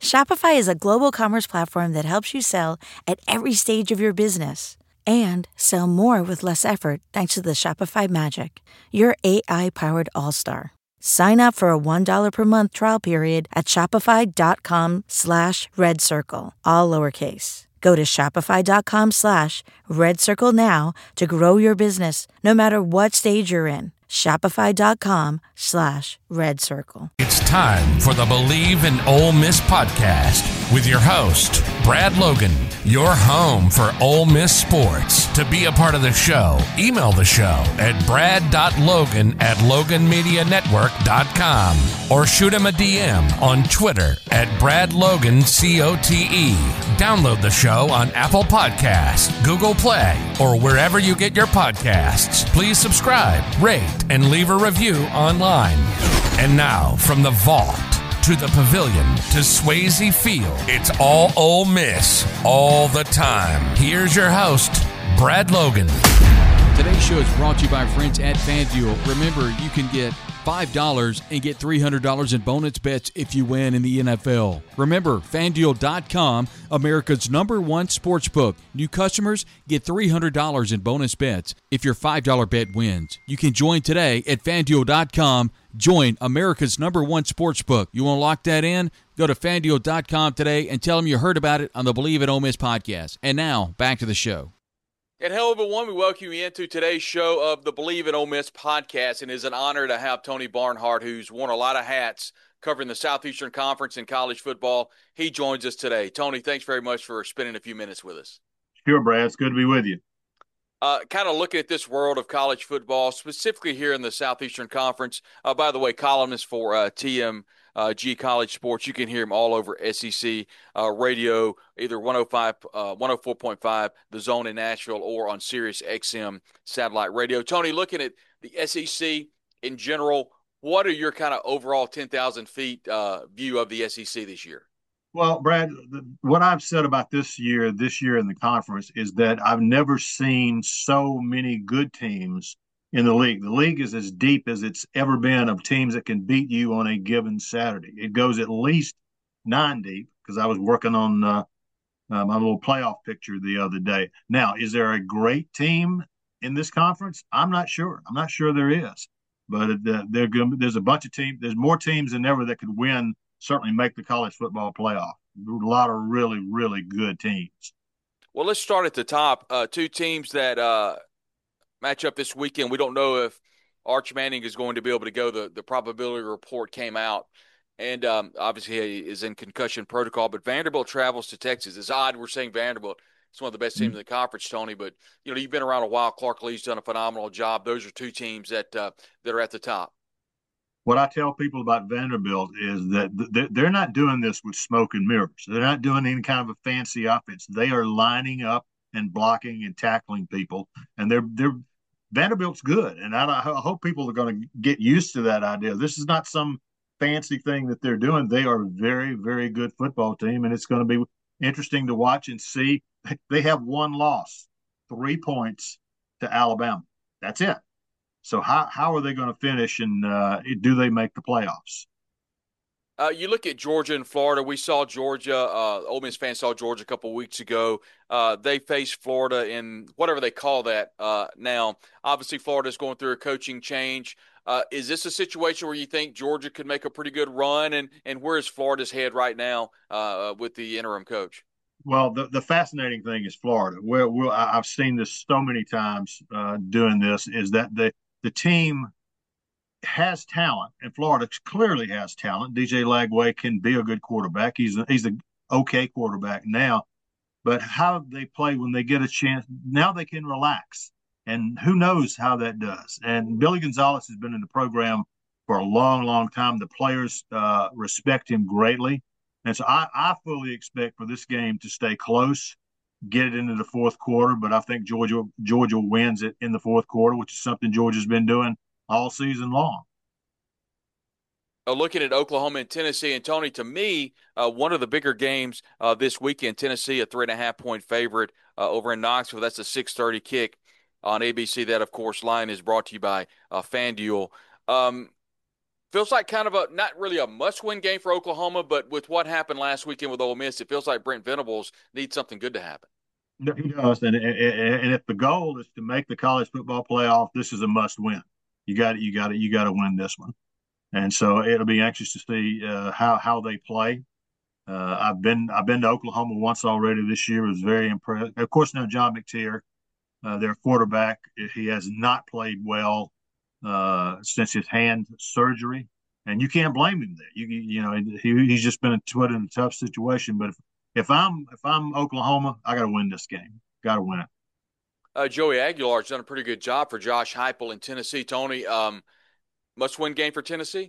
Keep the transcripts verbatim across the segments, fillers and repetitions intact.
Shopify is a global commerce platform that helps you sell at every stage of your business and sell more with less effort thanks to the Shopify Magic, your A I-powered all-star. Sign up for a one dollar per month trial period at shopify.com slash red circle, all lowercase. Go to shopify.com slash red circle now to grow your business no matter what stage you're in. Shopify.com slash red circle. It's time for the Believe in Ole Miss podcast with your host, Brad Logan, your home for Ole Miss sports. To be a part of the show, email the show at brad.logan at logan media network dot com or shoot him a D M on Twitter at bradlogancote. Download the show on Apple Podcasts, Google Play, or wherever you get your podcasts. Please subscribe, rate, and leave a review online. And now, from the vault to the pavilion to Swayze Field, it's all Ole Miss all the time. Here's your host, Brad Logan. Today's show is brought to you by our friends at FanDuel. Remember, you can get five dollars and get three hundred dollars in bonus bets if you win in the N F L. Remember, FanDuel dot com, America's number one sports book. New customers get three hundred dollars in bonus bets if your five dollar bet wins. You can join today at FanDuel dot com. Join America's number one sports book. You want to lock that in? Go to FanDuel dot com today and tell them you heard about it on the Believe in Ole Miss podcast. And now, back to the show. And hello, everyone. We welcome you into today's show of the Believe in Ole Miss podcast. And it is an honor to have Tony Barnhart, who's worn a lot of hats covering the Southeastern Conference in college football. He joins us today. Tony, thanks very much for spending a few minutes with us. Sure, Brad. It's good to be with you. Uh, kind of looking at this world of college football, specifically here in the Southeastern Conference. Uh, by the way, columnist for uh, T M G College Sports. You can hear him all over S E C uh, radio, either one oh five, uh, one oh four point five, The Zone in Nashville, or on Sirius X M satellite radio. Tony, looking at the S E C in general, what are your kind of overall ten thousand feet uh, view of the S E C this year? Well, Brad, the, what I've said about this year, this year in the conference, is that I've never seen so many good teams in the league. The league is as deep as it's ever been of teams that can beat you on a given Saturday. It goes at least nine deep, because I was working on uh, uh, my little playoff picture the other day. Now, is there a great team in this conference? I'm not sure. I'm not sure there is. But uh, there's a bunch of teams. There's more teams than ever that could win, certainly make the college football playoff. A lot of really, really good teams. Well, let's start at the top. Uh, two teams that uh, match up this weekend. We don't know if Arch Manning is going to be able to go. The, the probability report came out, and um, obviously he is in concussion protocol. But Vanderbilt travels to Texas. It's odd we're saying Vanderbilt. It's one of the best teams mm-hmm. in the conference, Tony. But, you know, you've been around a while. Clark Lea's done a phenomenal job. Those are two teams that uh, that are at the top. What I tell people about Vanderbilt is that they're not doing this with smoke and mirrors. They're not doing any kind of a fancy offense. They are lining up and blocking and tackling people, and they're they're Vanderbilt's good. And I, I hope people are going to get used to that idea. This is not some fancy thing that they're doing. They are a very, very good football team, and it's going to be interesting to watch and see. They have one loss, three points to Alabama. That's it. So how how are they going to finish, and uh, do they make the playoffs? Uh, you look at Georgia and Florida. We saw Georgia. Uh, Ole Miss fans saw Georgia a couple of weeks ago. Uh, they faced Florida in whatever they call that uh, now. Obviously, Florida's going through a coaching change. Uh, is this a situation where you think Georgia could make a pretty good run? And, and where is Florida's head right now uh, with the interim coach? Well, the, the fascinating thing is Florida. Where we'll, I've seen this so many times uh, doing this, is that the the team has talent, and Florida clearly has talent. D J Lagway can be a good quarterback. He's a, he's an okay quarterback now, but how they play when they get a chance, now they can relax, and who knows how that does. And Billy Gonzalez has been in the program for a long, long time. The players uh, respect him greatly, and so I, I fully expect for this game to stay close, get it into the fourth quarter, but I think Georgia Georgia wins it in the fourth quarter, which is something Georgia's been doing all season long. Uh, looking at Oklahoma and Tennessee, and Tony, to me, uh, one of the bigger games uh, this weekend, Tennessee, a three and a half point favorite uh, over in Knoxville. That's a six thirty kick on A B C. That, of course, line is brought to you by uh, FanDuel. Um, feels like kind of a not really a must-win game for Oklahoma, but with what happened last weekend with Ole Miss, it feels like Brent Venables needs something good to happen. No, he does, and, and and if the goal is to make the college football playoff, this is a must-win. You got it. You got it. You got to win this one. And so it'll be anxious to see uh, how how they play. Uh, I've been I've been to Oklahoma once already this year. I was very impressed. Of course, now John McTeer, uh, their quarterback, he has not played well uh, since his hand surgery, and you can't blame him there. You you know he, he's just been put in a tough situation. But if, if I'm if I'm Oklahoma, I got to win this game. Got to win it. Uh, Joey Aguilar's done a pretty good job for Josh Heupel in Tennessee. Tony, um, must-win game for Tennessee?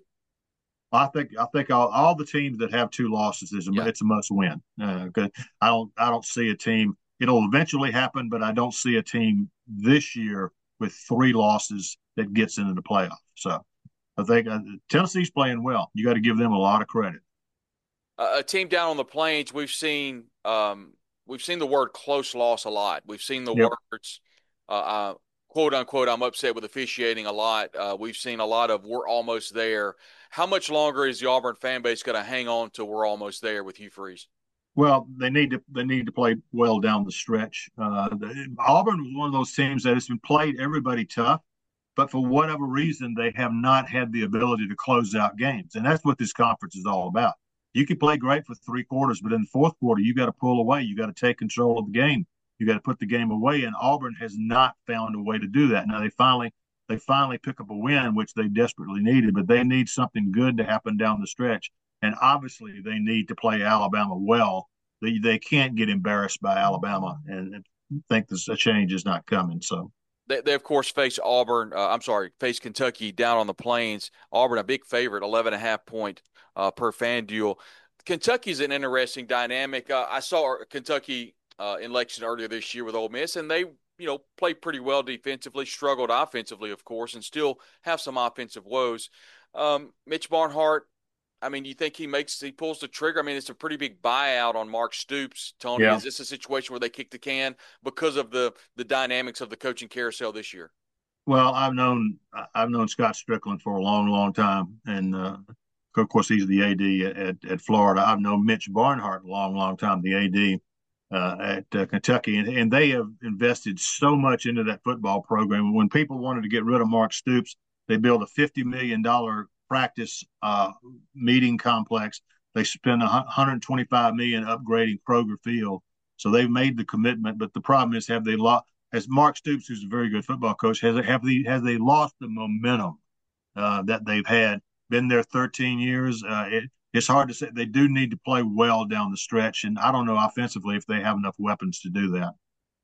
I think I think all, all the teams that have two losses is a, yeah. it's a must win. Uh, I don't I don't see a team. It'll eventually happen, but I don't see a team this year with three losses that gets into the playoffs. So I think uh, Tennessee's playing well. You got to give them a lot of credit. Uh, a team down on the plains, we've seen um, we've seen the word close loss a lot. We've seen the yep. words. Uh, uh, quote unquote, I'm upset with officiating a lot. Uh, we've seen a lot of we're almost there. How much longer is the Auburn fan base going to hang on to we're almost there with Hugh Freeze? Well, they need to they need to play well down the stretch. Uh, the, Auburn was one of those teams that has been played everybody tough, but for whatever reason, they have not had the ability to close out games. And that's what this conference is all about. You can play great for three quarters, but in the fourth quarter, you got to pull away. You got to take control of the game. You got to put the game away, and Auburn has not found a way to do that. Now they finally they finally pick up a win, which they desperately needed, but they need something good to happen down the stretch. And obviously, they need to play Alabama well. They they can't get embarrassed by Alabama and think this a change is not coming. So they, they of course face Auburn. Uh, I'm sorry, face Kentucky down on the plains. Auburn a big favorite, eleven and a half point uh, per FanDuel. Kentucky's an interesting dynamic. Uh, I saw Kentucky uh, in Lexington earlier this year with Ole Miss, and they, you know, played pretty well defensively, struggled offensively, of course, and still have some offensive woes. Um, Mitch Barnhart, I mean, you think he makes he pulls the trigger? I mean, it's a pretty big buyout on Mark Stoops. Tony, yeah. Is this a situation where they kick the can because of the the dynamics of the coaching carousel this year? Well, I've known I've known Scott Strickland for a long, long time, and uh, of course he's the A D at, at Florida. I've known Mitch Barnhart a long, long time, the A D uh, at uh, Kentucky, and, and they have invested so much into that football program. When people wanted to get rid of Mark Stoops, they built a fifty million dollars practice uh, meeting complex. They spent one hundred twenty-five million dollars upgrading Kroger Field. So they've made the commitment, but the problem is, have they lost? Has Mark Stoops, who's a very good football coach, has have they has they lost the momentum uh, that they've had? Been there thirteen years. Uh, it, it's hard to say. They do need to play well down the stretch, and I don't know offensively if they have enough weapons to do that.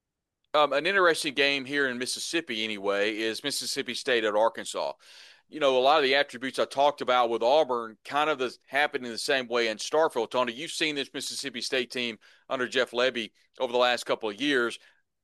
Um, an interesting game here in Mississippi, anyway, is Mississippi State at Arkansas. You know, a lot of the attributes I talked about with Auburn kind of the, happened in the same way in Starkville. Tony, you've seen this Mississippi State team under Jeff Lebby over the last couple of years,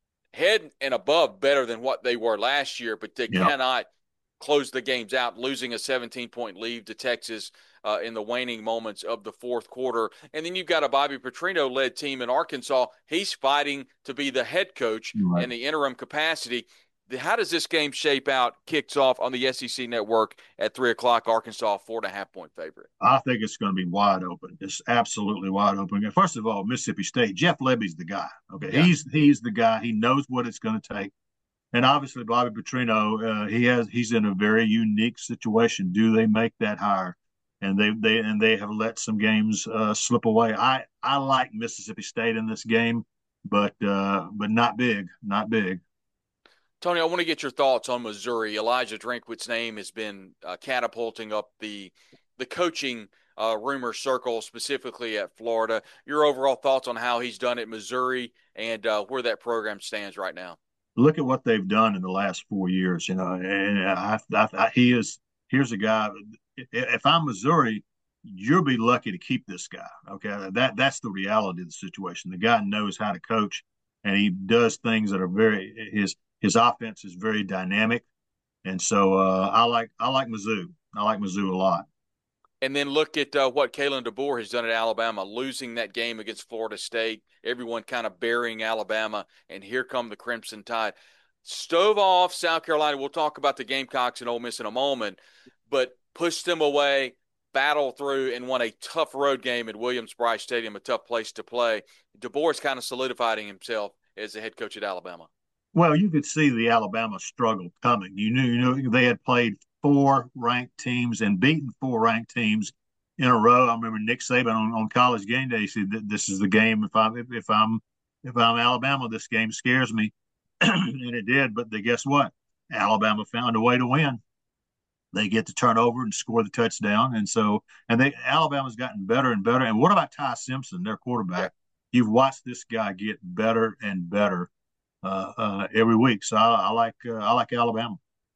head and above better than what they were last year, but they yeah. cannot close the games out, losing a seventeen-point lead to Texas uh, in the waning moments of the fourth quarter. And then you've got a Bobby Petrino-led team in Arkansas. He's fighting to be the head coach right. in the interim capacity. How does this game shape out? Kicks off on the S E C Network at three o'clock. Arkansas, four and a half point favorite. I think it's going to be wide open. It's absolutely wide open. And first of all, Mississippi State, Jeff Lebby's the guy. Okay, yeah. he's he's the guy. He knows what it's going to take. And obviously, Bobby Petrino, uh, he has he's in a very unique situation. Do they make that hire? And they they and they have let some games uh, slip away. I I like Mississippi State in this game, but uh, but not big, not big. Tony, I want to get your thoughts on Missouri. Elijah Drinkwitz's name has been uh, catapulting up the the coaching uh, rumor circle, specifically at Florida. Your overall thoughts on how he's done at Missouri and uh, where that program stands right now? Look at what they've done in the last four years. You know, and I, I, I, he is. Here's a guy. If I'm Missouri, you'll be lucky to keep this guy. Okay, that that's the reality of the situation. The guy knows how to coach, and he does things that are very his. His offense is very dynamic, and so uh, I like I like Mizzou. I like Mizzou a lot. And then look at uh, what Kalen DeBoer has done at Alabama, losing that game against Florida State. Everyone kind of burying Alabama, and here come the Crimson Tide. Stove off South Carolina. We'll talk about the Gamecocks and Ole Miss in a moment, but pushed them away, battled through, and won a tough road game at Williams-Brice Stadium, a tough place to play. DeBoer's kind of solidifying himself as the head coach at Alabama. Well, you could see the Alabama struggle coming. You knew, you knew they had played four ranked teams and beaten four ranked teams in a row. I remember Nick Saban on, on College Game Day said, "This is the game. If I'm if I'm if I'm Alabama, this game scares me," and it did. But they, guess what? Alabama found a way to win. They get to turn over and score the touchdown, and so and they Alabama's gotten better and better. And what about Ty Simpson, their quarterback? Yeah. You've watched this guy get better and better uh, uh, every week. So I, I like uh, I like Alabama.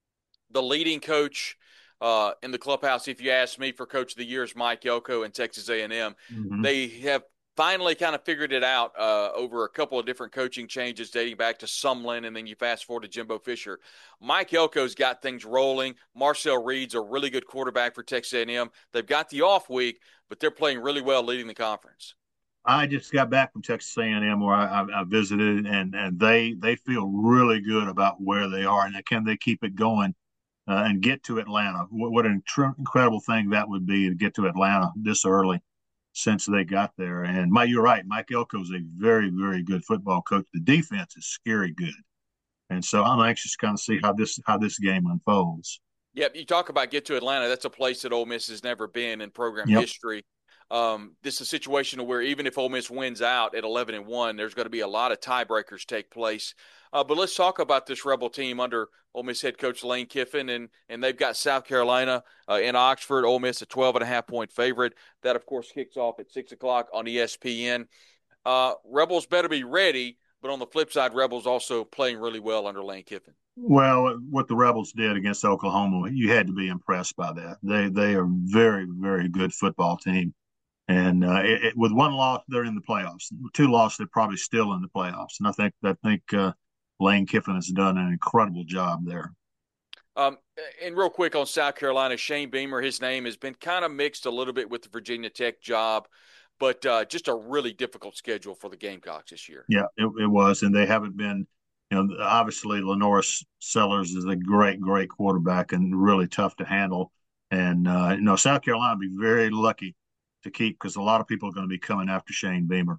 The leading coach uh, in the clubhouse, if you ask me, for Coach of the Year is Mike Elko and Texas A and M. Mm-hmm. They have finally kind of figured it out uh, over a couple of different coaching changes dating back to Sumlin, and then you fast forward to Jimbo Fisher. Mike Elko's got things rolling. Marcel Reed's a really good quarterback for Texas A and M. They've got the off week, but they're playing really well leading the conference. I just got back from Texas A and M where I, I visited, and, and they they feel really good about where they are, and can they keep it going uh, and get to Atlanta? What, what an tr- incredible thing that would be to get to Atlanta this early since they got there. And my, you're right, Mike Elko's a very, very good football coach. The defense is scary good, and so I'm anxious to kind of see how this how this game unfolds. Yep, you talk about get to Atlanta. That's a place that Ole Miss has never been in program yep. history. Um, this is a situation where even if Ole Miss wins out at eleven and one, there's going to be a lot of tiebreakers take place. Uh, but let's talk about this Rebel team under Ole Miss head coach Lane Kiffin, and and they've got South Carolina uh, in Oxford. Ole Miss a twelve and a half point favorite. That of course kicks off at six o'clock on E S P N. Uh, Rebels better be ready, but on the flip side, Rebels also playing really well under Lane Kiffin. Well, what the Rebels did against Oklahoma, you had to be impressed by that. They they are a very, very good football team. And uh, it, it, with one loss, they're in the playoffs. Two losses, they're probably still in the playoffs. And I think I think uh, Lane Kiffin has done an incredible job there. Um, and real quick on South Carolina, Shane Beamer, his name has been kind of mixed a little bit with the Virginia Tech job, but uh, just a really difficult schedule for the Gamecocks this year. Yeah, it, it was, and they haven't been. You know, obviously Lenoris Sellers is a great, great quarterback and really tough to handle. And uh, you know, South Carolina would be very lucky to keep, because a lot of people are going to be coming after Shane Beamer.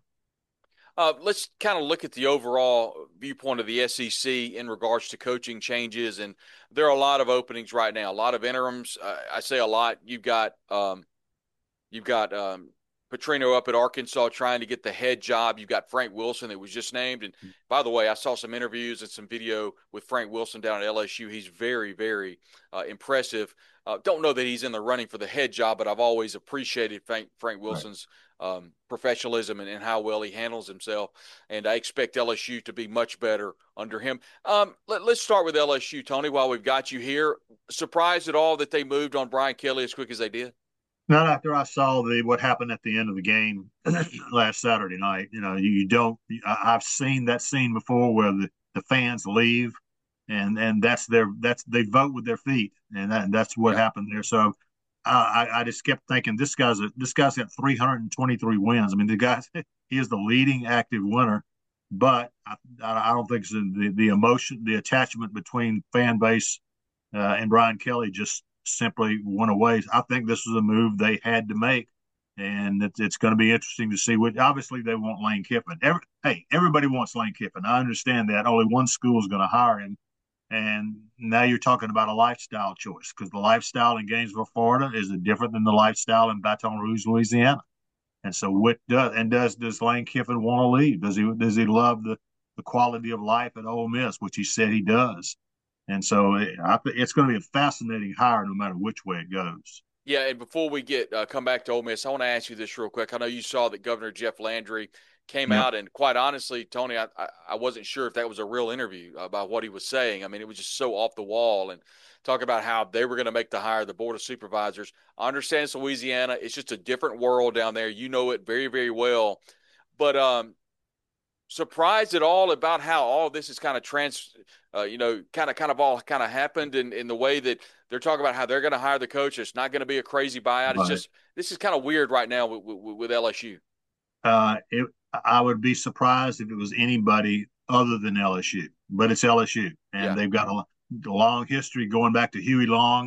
Uh, let's kind of look at the overall viewpoint of the S E C in regards to coaching changes, and there are a lot of openings right now, a lot of interims. Uh, I say a lot. You've got um, you've got um, Petrino up at Arkansas trying to get the head job. You've got Frank Wilson that was just named, and by the way, I saw some interviews and some video with Frank Wilson down at L S U. He's very, very uh, impressive. Uh, don't know that he's in the running for the head job, but I've always appreciated Frank, Frank Wilson's right. um, professionalism and, and how well he handles himself. And I expect L S U to be much better under him. Um, let, let's start with L S U, Tony, while we've got you here. Surprised at all that they moved on Brian Kelly as quick as they did? Not after I saw the what happened at the end of the game last Saturday night. You know, you, you don't – I've seen that scene before where the, the fans leave. And and that's their that's they vote with their feet, and that and that's what yeah. happened there. So I, I just kept thinking this guy's a, this guy's got three hundred twenty-three wins. I mean, the guy he is the leading active winner, but I, I don't think so. the the emotion, the attachment between fan base uh, and Brian Kelly just simply went away. I think this was a move they had to make, and it's, it's going to be interesting to see. What obviously they want Lane Kiffin. Every, hey, everybody wants Lane Kiffin. I understand that. Only one school is going to hire him. And now you're talking about a lifestyle choice, because the lifestyle in Gainesville, Florida, is different than the lifestyle in Baton Rouge, Louisiana. And so, what does and does does Lane Kiffin want to leave? Does he does he love the, the quality of life at Ole Miss, which he said he does? And so, it, I, it's going to be a fascinating hire, no matter which way it goes. Yeah, and before we get uh, come back to Ole Miss, I want to ask you this real quick. I know you saw that Governor Jeff Landry came yep. out, and quite honestly, Tony, I, I I wasn't sure if that was a real interview about what he was saying. I mean, it was just so off the wall, and talk about how they were going to make the hire, the Board of Supervisors. I understand it's Louisiana. It's just a different world down there. You know it very, very well. But um, surprised at all about how all this is kind of trans, uh, you know, kind of kind of all kind of happened in, in the way that they're talking about how they're going to hire the coach. It's not going to be a crazy buyout. Right. It's just this is kind of weird right now with, with, with L S U. Uh, it, I would be surprised if it was anybody other than L S U, but it's L S U, and yeah. they've got a, a long history going back to Huey Long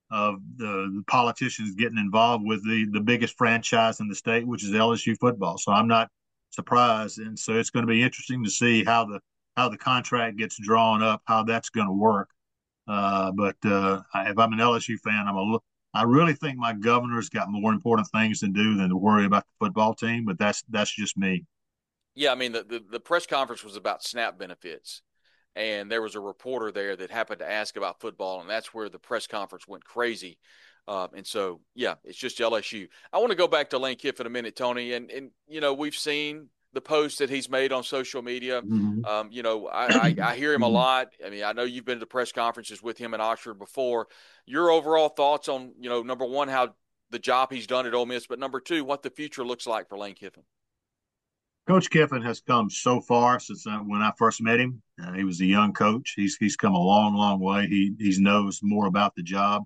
of the, the politicians getting involved with the the biggest franchise in the state, which is L S U football. So I'm not surprised, and so it's going to be interesting to see how the how the contract gets drawn up, how that's going to work. Uh, but uh, if I'm an L S U fan, I'm a look. I really think my governor's got more important things to do than to worry about the football team. But that's that's just me. Yeah, I mean the the, the press conference was about SNAP benefits, and there was a reporter there that happened to ask about football, and that's where the press conference went crazy. Um, and so, yeah, it's just L S U. I want to go back to Lane Kiffin a minute, Tony, and and you know we've seen the posts that he's made on social media. Mm-hmm. Um, you know, I, I, I hear him a lot. I mean, I know you've been to press conferences with him in Oxford before. Your overall thoughts on, you know, number one, how the job he's done at Ole Miss, but number two, what the future looks like for Lane Kiffin. Coach Kiffin has come so far since uh, when I first met him. Uh, he was a young coach. He's he's come a long, long way. He he knows more about the job,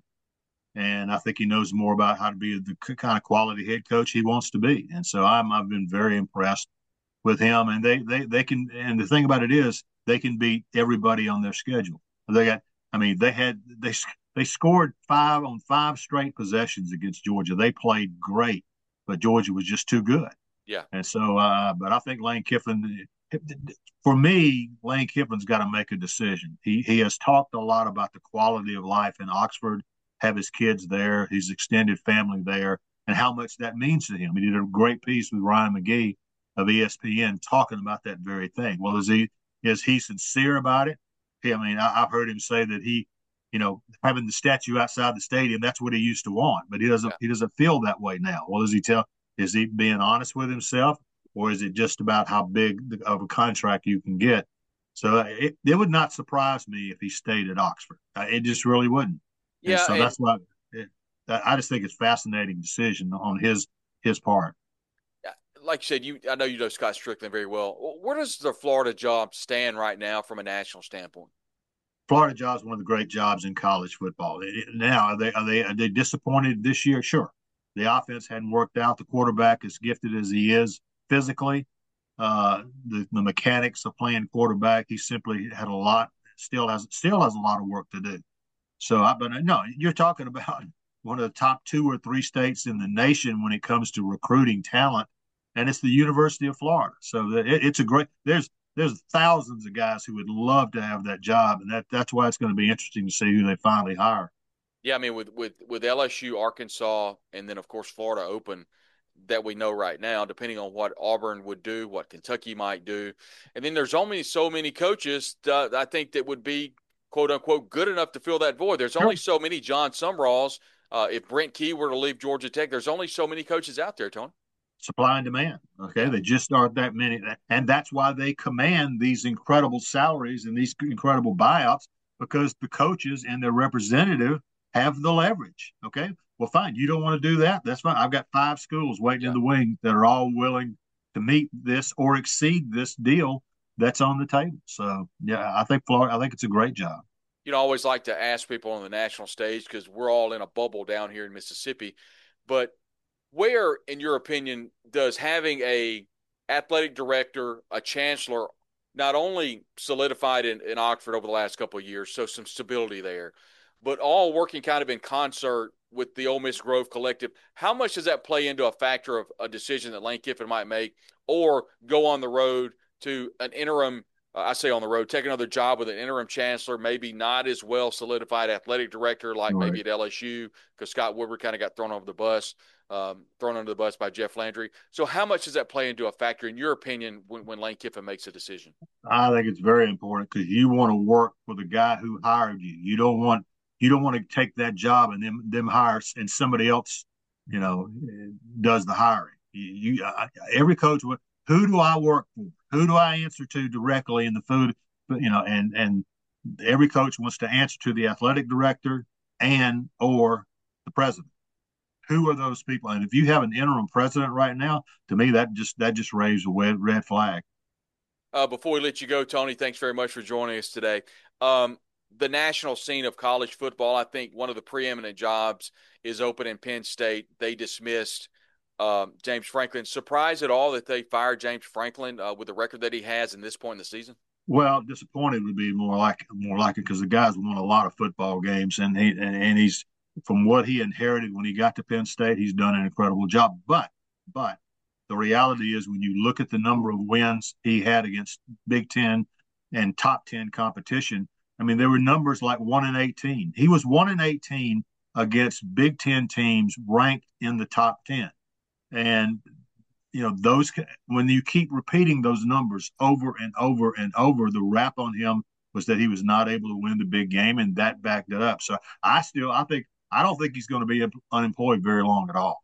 and I think he knows more about how to be the kind of quality head coach he wants to be. And so I'm I've been very impressed with him. And they they they can. And the thing about it is they can beat everybody on their schedule. They got. I mean, they had they they scored five on five straight possessions against Georgia. They played great, but Georgia was just too good. Yeah. And so, uh, but I think Lane Kiffin, for me, Lane Kiffin's got to make a decision. He he has talked a lot about the quality of life in Oxford, have his kids there, his extended family there, and how much that means to him. He did a great piece with Ryan McGee of E S P N talking about that very thing. Well, is he is he sincere about it? I mean, I, I've heard him say that he, you know, having the statue outside the stadium, that's what he used to want, but he doesn't. Yeah. He doesn't feel that way now. Well, does he tell? Is he being honest with himself, or is it just about how big of a contract you can get? So it, it would not surprise me if he stayed at Oxford. It just really wouldn't. Yeah, and so and, that's why it, I just think it's a fascinating decision on his his part. Like you said, you I know you know Scott Strickland very well. Where does the Florida job stand right now from a national standpoint? Florida job is one of the great jobs in college football. Now, are they are they are they disappointed this year? Sure. The offense hadn't worked out. The quarterback, as gifted as he is physically, uh, the, the mechanics of playing quarterback, he simply had a lot, still has still has a lot of work to do. So, I, but no, you're talking about one of the top two or three states in the nation when it comes to recruiting talent, and it's the University of Florida. So it, it's a great. There's there's thousands of guys who would love to have that job, and that that's why it's going to be interesting to see who they finally hire. Yeah, I mean, with, with, with L S U, Arkansas, and then, of course, Florida Open that we know right now, depending on what Auburn would do, what Kentucky might do. And then there's only so many coaches uh, I think that would be, quote, unquote, good enough to fill that void. There's only so many John Sumralls. Uh, if Brent Key were to leave Georgia Tech, there's only so many coaches out there, Tony. Supply and demand, okay? They just aren't that many. And that's why they command these incredible salaries and these incredible buyouts, because the coaches and their representative have the leverage. Okay. Well, fine. You don't want to do that. That's fine. I've got five schools waiting yeah. in the wing that are all willing to meet this or exceed this deal that's on the table. So, yeah, I think Florida, I think it's a great job. You know, I always like to ask people on the national stage because we're all in a bubble down here in Mississippi. But where, in your opinion, does having a athletic director, a chancellor, not only solidified in, in Oxford over the last couple of years, so some stability there, but all working kind of in concert with the Ole Miss Grove Collective, how much does that play into a factor of a decision that Lane Kiffin might make, or go on the road to an interim, uh, I say on the road, take another job with an interim chancellor, maybe not as well solidified athletic director like right. maybe at L S U, because Scott Woodward kind of got thrown over the bus, um, thrown under the bus by Jeff Landry. So how much does that play into a factor, in your opinion, when, when Lane Kiffin makes a decision? I think it's very important, because you want to work for the guy who hired you. You don't want You don't want to take that job and them them hire and somebody else, you know, does the hiring. You, you I, every coach, who do I work for? Who do I answer to directly in the food? You know, and and every coach wants to answer to the athletic director and or the president. Who are those people? And if you have an interim president right now, to me that just that just raises a red, red flag. Uh, before we let you go, Tony, thanks very much for joining us today. Um, the national scene of college football, I think one of the preeminent jobs is open in Penn State. They dismissed um, James Franklin. Surprised at all that they fired James Franklin uh, with the record that he has in this point in the season? Well, disappointed would be more like more like it, because the guy's won a lot of football games, and he and, and he's from what he inherited when he got to Penn State, he's done an incredible job. But, but the reality is when you look at the number of wins he had against Big Ten and top ten competition, I mean, there were numbers like one and eighteen. He was one and eighteen against Big Ten teams ranked in the top ten. And, you know, those, when you keep repeating those numbers over and over and over, the rap on him was that he was not able to win the big game, and that backed it up. So I still, I think, I don't think he's going to be unemployed very long at all.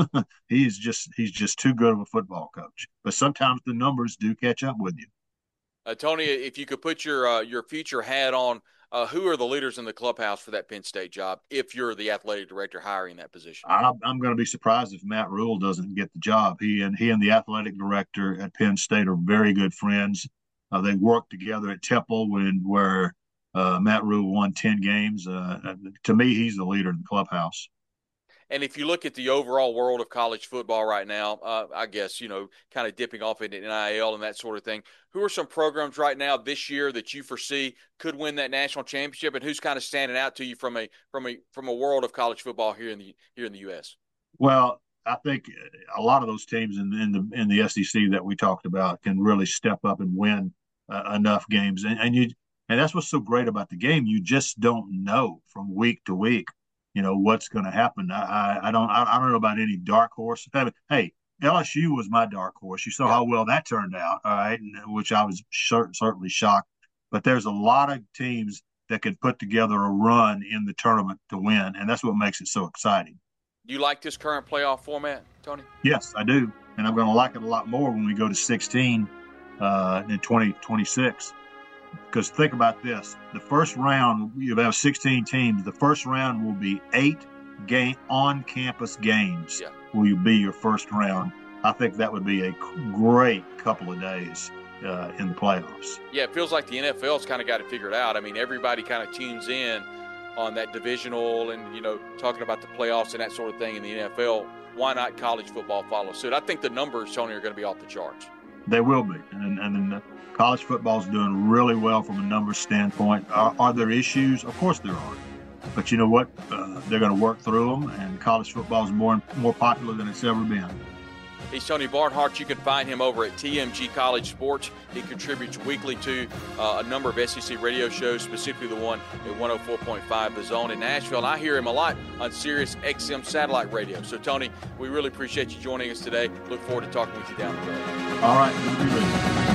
he's just, he's just too good of a football coach. But sometimes the numbers do catch up with you. Uh, Tony, if you could put your uh, your future hat on, uh, who are the leaders in the clubhouse for that Penn State job if you're the athletic director hiring that position? I, I'm going to be surprised if Matt Rhule doesn't get the job. He and he and the athletic director at Penn State are very good friends. Uh, they worked together at Temple when where uh, Matt Rhule won ten games. Uh, to me, he's the leader in the clubhouse. And if you look at the overall world of college football right now, uh, I guess, you know, kind of dipping off into N I L and that sort of thing, who are some programs right now this year that you foresee could win that national championship, and who's kind of standing out to you from a from a from a world of college football here in the here in the U S? Well, I think a lot of those teams in, in the in the S E C that we talked about can really step up and win uh, enough games, and, and you and that's what's so great about the game. You just don't know from week to week, you know, what's going to happen. I, I, I don't I, I don't know about any dark horse. Hey, L S U was my dark horse. You saw yeah. how well that turned out, all right, and, which I was sure, certainly shocked. But there's a lot of teams that could put together a run in the tournament to win, and that's what makes it so exciting. Do you like this current playoff format, Tony? Yes, I do, and I'm going to like it a lot more when we go to sixteen uh, in twenty twenty-six. Because think about this. The first round, you have sixteen teams. The first round will be eight game on-campus games yeah. will be your first round. I think that would be a great couple of days uh, in the playoffs. Yeah, it feels like the N F L's kind of got it figured out. I mean, everybody kind of tunes in on that divisional and, you know, talking about the playoffs and that sort of thing in the N F L. Why not college football follow suit? I think the numbers, Tony, are going to be off the charts. They will be. And, and then college football is doing really well from a numbers standpoint. Are, are there issues? Of course there are. But you know what? Uh, they're going to work through them, and college football is more more popular than it's ever been. He's Tony Barnhart. You can find him over at T M G College Sports. He contributes weekly to uh, a number of S E C radio shows, specifically the one at one oh four point five The Zone in Nashville. And I hear him a lot on Sirius X M satellite radio. So, Tony, we really appreciate you joining us today. Look forward to talking with you down the road. All right. Good to be with you.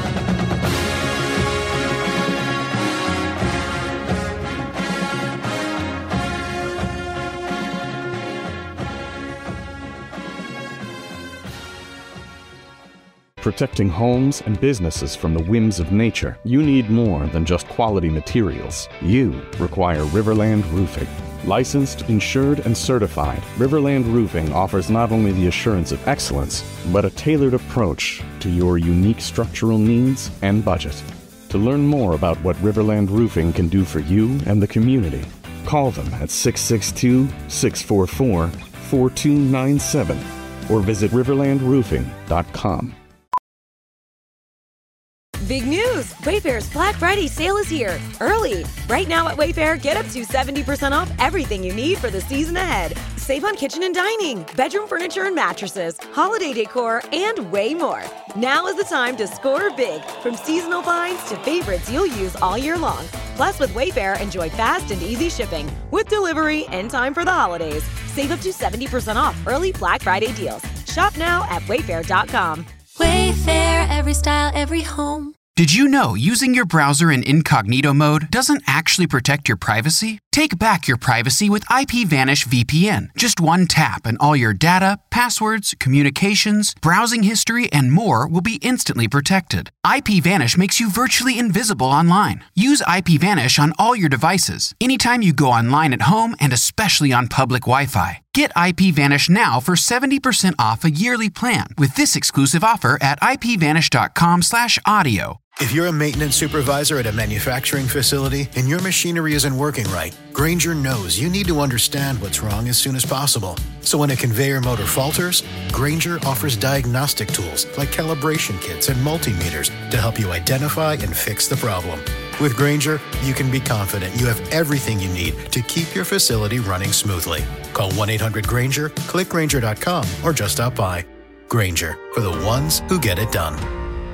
Protecting homes and businesses from the whims of nature, you need more than just quality materials. You require Riverland Roofing. Licensed, insured, and certified, Riverland Roofing offers not only the assurance of excellence, but a tailored approach to your unique structural needs and budget. To learn more about what Riverland Roofing can do for you and the community, call them at six six two, six four four, four two nine seven or visit riverland roofing dot com. Big news! Wayfair's Black Friday sale is here, early. Right now at Wayfair, get up to seventy percent off everything you need for the season ahead. Save on kitchen and dining, bedroom furniture and mattresses, holiday decor, and way more. Now is the time to score big, from seasonal finds to favorites you'll use all year long. Plus, with Wayfair, enjoy fast and easy shipping, with delivery in time for the holidays. Save up to seventy percent off early Black Friday deals. Shop now at wayfair dot com. Wayfair, every style, every home. Did you know using your browser in incognito mode doesn't actually protect your privacy? Take back your privacy with IPVanish V P N. Just one tap and all your data, passwords, communications, browsing history, and more will be instantly protected. IPVanish makes you virtually invisible online. Use IPVanish on all your devices, anytime you go online at home and especially on public Wi-Fi. Get IPVanish now for seventy percent off a yearly plan with this exclusive offer at ipvanish.com slash audio. If you're a maintenance supervisor at a manufacturing facility and your machinery isn't working right, Grainger knows you need to understand what's wrong as soon as possible. So when a conveyor motor falters, Grainger offers diagnostic tools like calibration kits and multimeters to help you identify and fix the problem. With Granger, you can be confident you have everything you need to keep your facility running smoothly. Call one eight hundred Granger, click Granger dot com, or just stop by. Granger, for the ones who get it done.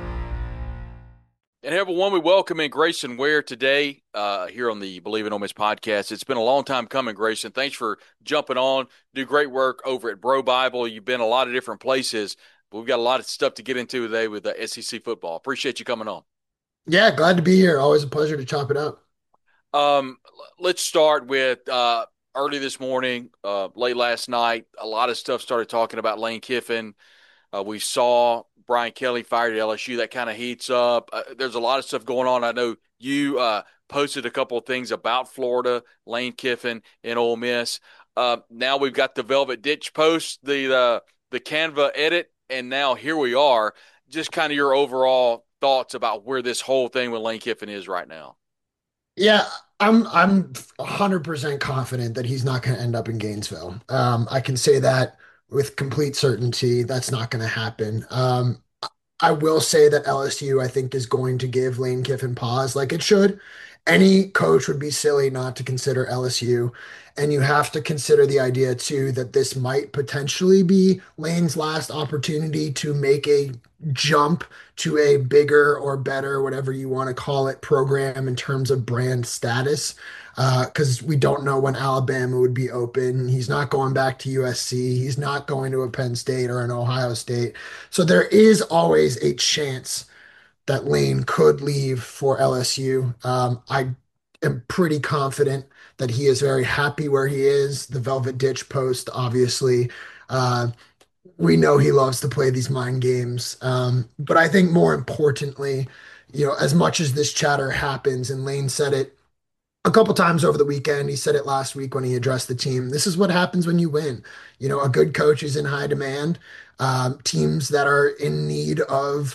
And everyone, we welcome in Grayson Ware today uh, here on the Believe in Ole Miss podcast. It's been a long time coming, Grayson. Thanks for jumping on. Do great work over at Bro Bible. You've been a lot of different places, but we've got a lot of stuff to get into today with the S E C football. Appreciate you coming on. Yeah, glad to be here. Always a pleasure to chop it up. Um, let's start with uh, early this morning, uh, late last night. A lot of stuff started talking about Lane Kiffin. Uh, we saw Brian Kelly fired at L S U. That kind of heats up. Uh, there's a lot of stuff going on. I know you uh, posted a couple of things about Florida, Lane Kiffin, and Ole Miss. Uh, now we've got the Velvet Ditch post, the uh, the Canva edit, and now here we are. Just kind of your overall thoughts about where this whole thing with Lane Kiffin is right now. Yeah, I'm I'm one hundred percent confident that he's not going to end up in Gainesville. Um, I can say that with complete certainty. That's not going to happen. Um, I will say that L S U, I think, is going to give Lane Kiffin pause like it should. Any coach would be silly not to consider L S U. And you have to consider the idea, too, that this might potentially be Lane's last opportunity to make a jump to a bigger or better, whatever you want to call it, program in terms of brand status. Because uh, we don't know when Alabama would be open. He's not going back to U S C. He's not going to a Penn State or an Ohio State. So there is always a chance that Lane could leave for L S U. Um, I am pretty confident that he is very happy where he is. The Velvet Ditch post, obviously. Uh, we know he loves to play these mind games. Um, but I think more importantly, you know, as much as this chatter happens, and Lane said it a couple times over the weekend, he said it last week when he addressed the team, this is what happens when you win. You know, a good coach is in high demand. Um, teams that are in need of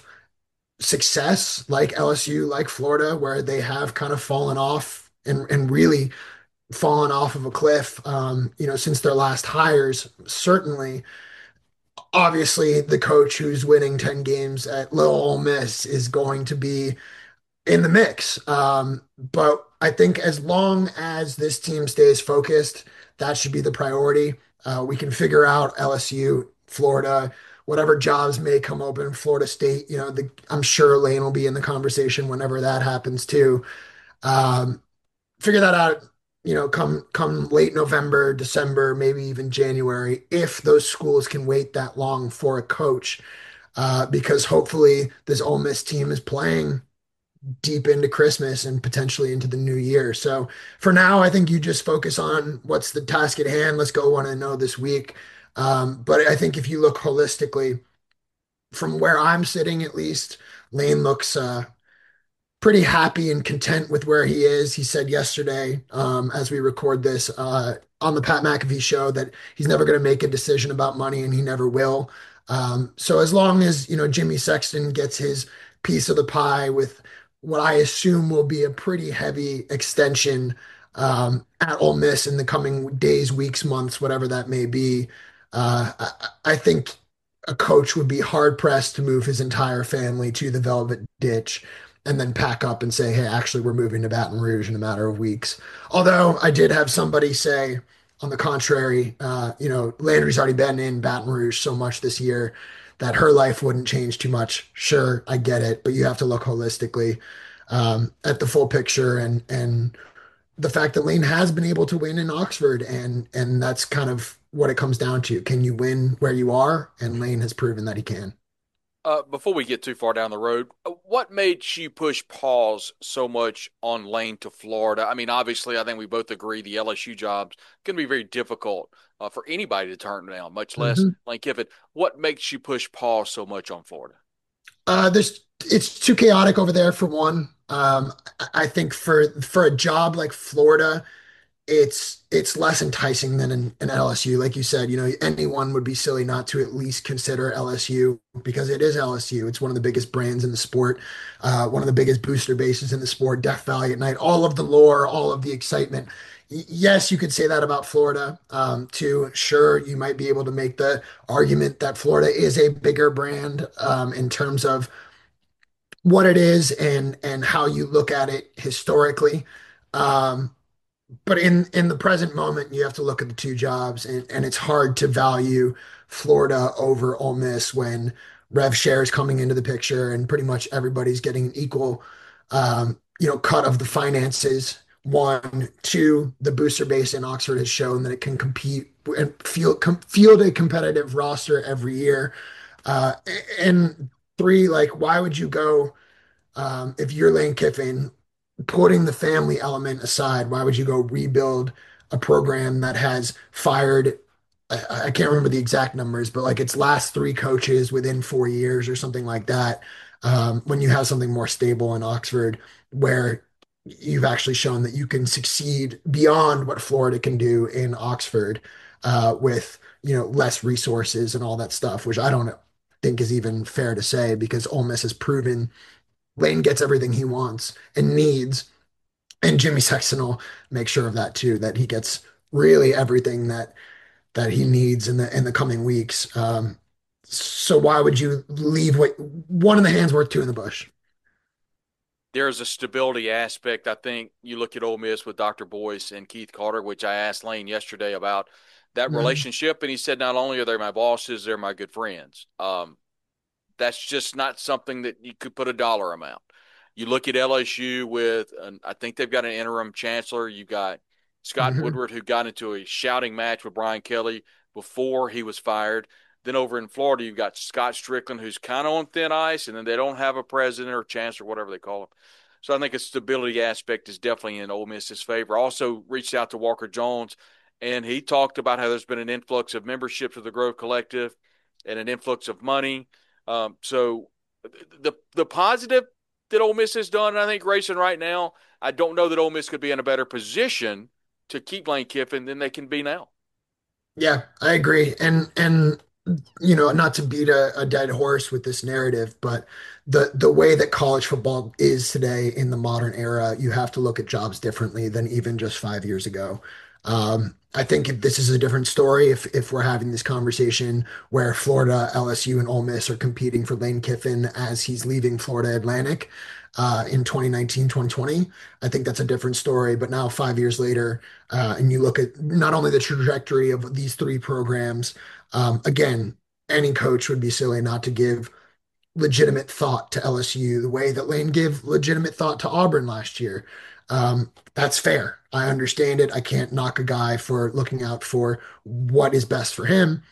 success, like L S U, like Florida, where they have kind of fallen off and, and really fallen off of a cliff, um, you know, since their last hires, certainly. Obviously, the coach who's winning ten games at Little Ole Miss is going to be in the mix. Um, but I think as long as this team stays focused, that should be the priority. Uh, we can figure out L S U, Florida, whatever jobs may come open, Florida State, you know, the, I'm sure Lane will be in the conversation whenever that happens too. Um, figure that out, you know, come come late November, December, maybe even January, if those schools can wait that long for a coach, uh, because hopefully this Ole Miss team is playing deep into Christmas and potentially into the new year. So for now, I think you just focus on what's the task at hand. Let's go one and oh this week. Um, but I think if you look holistically, from where I'm sitting at least, Lane looks uh, pretty happy and content with where he is. He said yesterday, um, as we record this, uh, on the Pat McAfee show, that he's never going to make a decision about money, and he never will. Um, so as long as, you know, Jimmy Sexton gets his piece of the pie with what I assume will be a pretty heavy extension um, at Ole Miss in the coming days, weeks, months, whatever that may be, uh, I, I think a coach would be hard pressed to move his entire family to the Velvet Ditch and then pack up and say, hey, actually, we're moving to Baton Rouge in a matter of weeks. Although I did have somebody say, on the contrary, uh, you know, Landry's already been in Baton Rouge so much this year that her life wouldn't change too much. Sure, I get it, but you have to look holistically um, at the full picture, and and the fact that Lane has been able to win in Oxford, and and that's kind of what it comes down to. Can you win where you are? And Lane has proven that he can. Uh, before we get too far down the road, what made you push pause so much on Lane to Florida? I mean, obviously, I think we both agree the L S U job's going to be very difficult uh, for anybody to turn down, much less mm-hmm. Lane Kiffin. What makes you push pause so much on Florida? Uh, there's it's too chaotic over there, for one. Um, I think for for a job like Florida, it's it's less enticing than an, an L S U. Like you said, you know, anyone would be silly not to at least consider L S U, because it is L S U. It's one of the biggest brands in the sport, uh, one of the biggest booster bases in the sport, Death Valley at night, all of the lore, all of the excitement. Y- yes, you could say that about Florida um, too. Sure, you might be able to make the argument that Florida is a bigger brand um, in terms of what it is and and how you look at it historically. Um, but in in the present moment, you have to look at the two jobs, and, and it's hard to value Florida over Ole Miss when rev share is coming into the picture, and pretty much everybody's getting an equal, um, you know, cut of the finances. One, two, the booster base in Oxford has shown that it can compete and field com field a competitive roster every year. Uh, and three, like, why would you go? Um, if you're Lane Kiffin, putting the family element aside, why would you go rebuild a program that has fired? I, I can't remember the exact numbers, but like its last three coaches within four years or something like that. Um, when you have something more stable in Oxford, where you've actually shown that you can succeed beyond what Florida can do in Oxford, uh, with you know less resources and all that stuff, which I don't think is even fair to say because Ole Miss has proven Lane gets everything he wants and needs, and Jimmy Sexton will make sure of that too, that he gets really everything that that he needs in the in the coming weeks. Um, so why would you leave what one in the hand's worth two in the bush? There's a stability aspect. I think you look at Ole Miss with Doctor Boyce and Keith Carter, which I asked Lane yesterday about that Mhm. relationship, and he said not only are they my bosses, they're my good friends. Um, that's just not something that you could put a dollar amount. You look at L S U with, an, I think they've got an interim chancellor. You've got Scott Mhm. Woodward, who got into a shouting match with Brian Kelly before he was fired. Then over in Florida, you've got Scott Strickland, who's kind of on thin ice, and then they don't have a president or chancellor, whatever they call him. So I think a stability aspect is definitely in Ole Miss's favor. Also reached out to Walker Jones, and he talked about how there's been an influx of membership to the Grove Collective and an influx of money. Um, so the the positive that Ole Miss has done, and I think Grayson right now, I don't know that Ole Miss could be in a better position to keep Lane Kiffin than they can be now. Yeah, I agree. And and you know, not to beat a, a dead horse with this narrative, but the the way that college football is today in the modern era, you have to look at jobs differently than even just five years ago. Um, I think if this is a different story if if we're having this conversation where Florida, L S U, and Ole Miss are competing for Lane Kiffin as he's leaving Florida Atlantic uh, in twenty nineteen, twenty twenty. I think that's a different story. But now, five years later, uh, and you look at not only the trajectory of these three programs, um, again, any coach would be silly not to give legitimate thought to L S U the way that Lane gave legitimate thought to Auburn last year. Um, that's fair. I understand it. I can't knock a guy for looking out for what is best for him